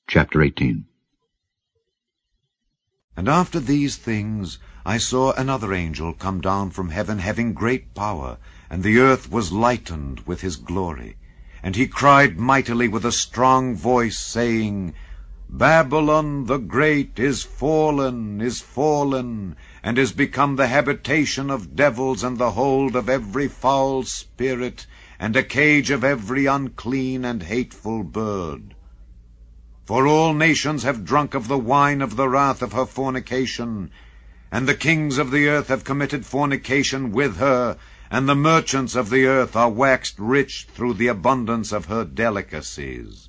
Chapter 18. And after these things I saw another angel come down from heaven, having great power, and the earth was lightened with his glory. And he cried mightily with a strong voice, saying, Babylon the great is fallen, and is become the habitation of devils, and the hold of every foul spirit, and a cage of every unclean and hateful bird. For all nations have drunk of the wine of the wrath of her fornication, and the kings of the earth have committed fornication with her, and the merchants of the earth are waxed rich through the abundance of her delicacies.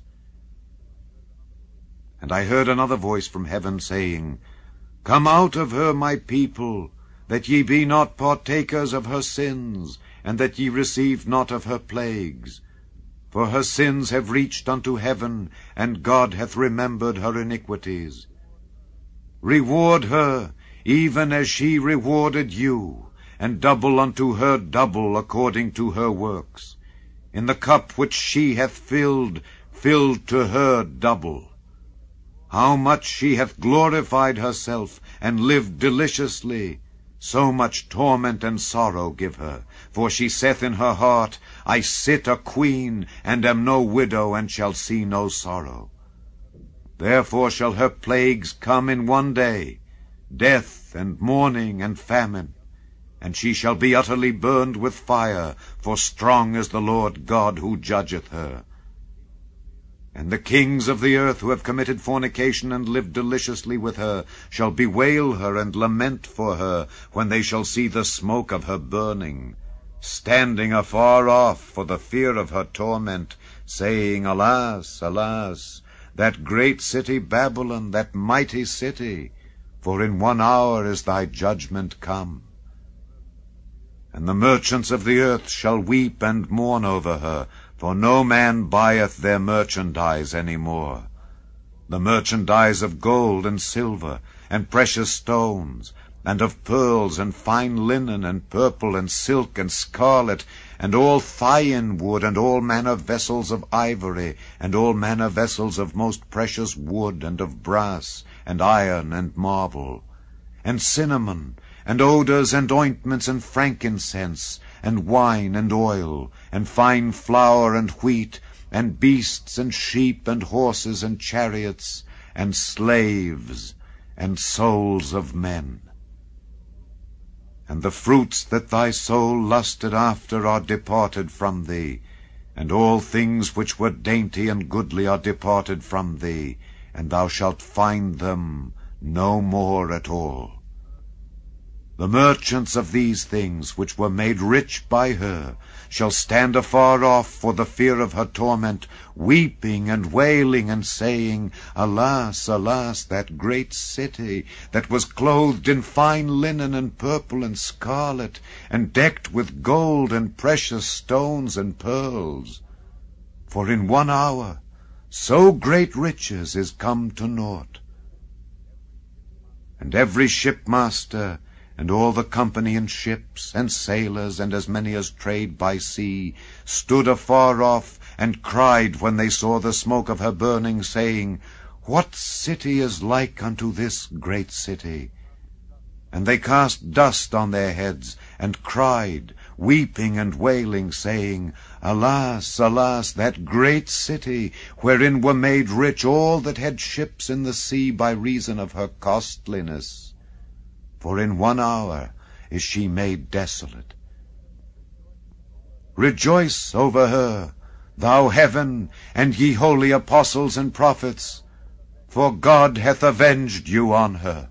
And I heard another voice from heaven saying, Come out of her, my people, that ye be not partakers of her sins, and that ye receive not of her plagues. For her sins have reached unto heaven, and God hath remembered her iniquities. Reward her, even as she rewarded you, and double unto her double according to her works. In the cup which she hath filled to her double. How much she hath glorified herself, and lived deliciously, so much torment and sorrow give her. For she saith in her heart, I sit a queen, and am no widow, and shall see no sorrow. Therefore shall her plagues come in one day, death, and mourning, and famine. And she shall be utterly burned with fire, for strong is the Lord God who judgeth her. And the kings of the earth who have committed fornication and lived deliciously with her shall bewail her and lament for her when they shall see the smoke of her burning, standing afar off for the fear of her torment, saying, Alas, alas, that great city Babylon, that mighty city, for in 1 hour is thy judgment come. And the merchants of the earth shall weep and mourn over her, for no man buyeth their merchandise any more. The merchandise of gold and silver, and precious stones, and of pearls, and fine linen, and purple, and silk, and scarlet, and all thyin wood, and all manner vessels of ivory, and all manner vessels of most precious wood, and of brass, and iron, and marble, and cinnamon, and odours, and ointments, and frankincense, and wine, and oil, and fine flour, and wheat, and beasts, and sheep, and horses, and chariots, and slaves, and souls of men. And the fruits that thy soul lusted after are departed from thee, and all things which were dainty and goodly are departed from thee, and thou shalt find them no more at all. The merchants of these things, which were made rich by her, shall stand afar off for the fear of her torment, weeping and wailing, and saying, Alas, alas, that great city, that was clothed in fine linen, and purple, and scarlet, and decked with gold, and precious stones, and pearls. For in 1 hour so great riches is come to naught. And every shipmaster, and all the company in ships, and sailors, and as many as trade by sea, stood afar off, and cried when they saw the smoke of her burning, saying, What city is like unto this great city? And they cast dust on their heads, and cried, weeping and wailing, saying, Alas, alas, that great city, wherein were made rich all that had ships in the sea by reason of her costliness. For in 1 hour is she made desolate. Rejoice over her, thou heaven, and ye holy apostles and prophets, for God hath avenged you on her.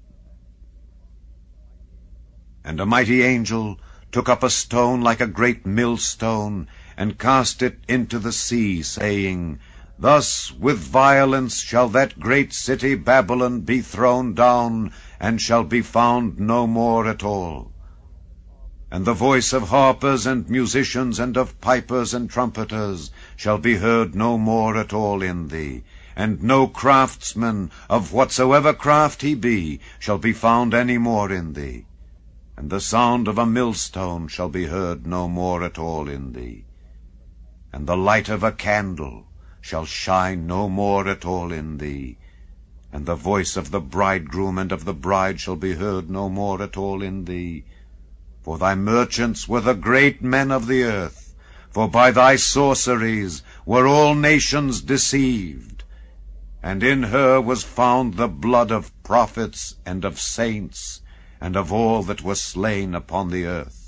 And a mighty angel took up a stone like a great millstone, and cast it into the sea, saying, Thus with violence shall that great city Babylon be thrown down, and shall be found no more at all. And the voice of harpers and musicians, and of pipers and trumpeters, shall be heard no more at all in thee, and no craftsman, of whatsoever craft he be, shall be found any more in thee. And the sound of a millstone shall be heard no more at all in thee. And the light of a candle shall shine no more at all in thee, and the voice of the bridegroom and of the bride shall be heard no more at all in thee. For thy merchants were the great men of the earth, for by thy sorceries were all nations deceived. And in her was found the blood of prophets and of saints, and of all that were slain upon the earth.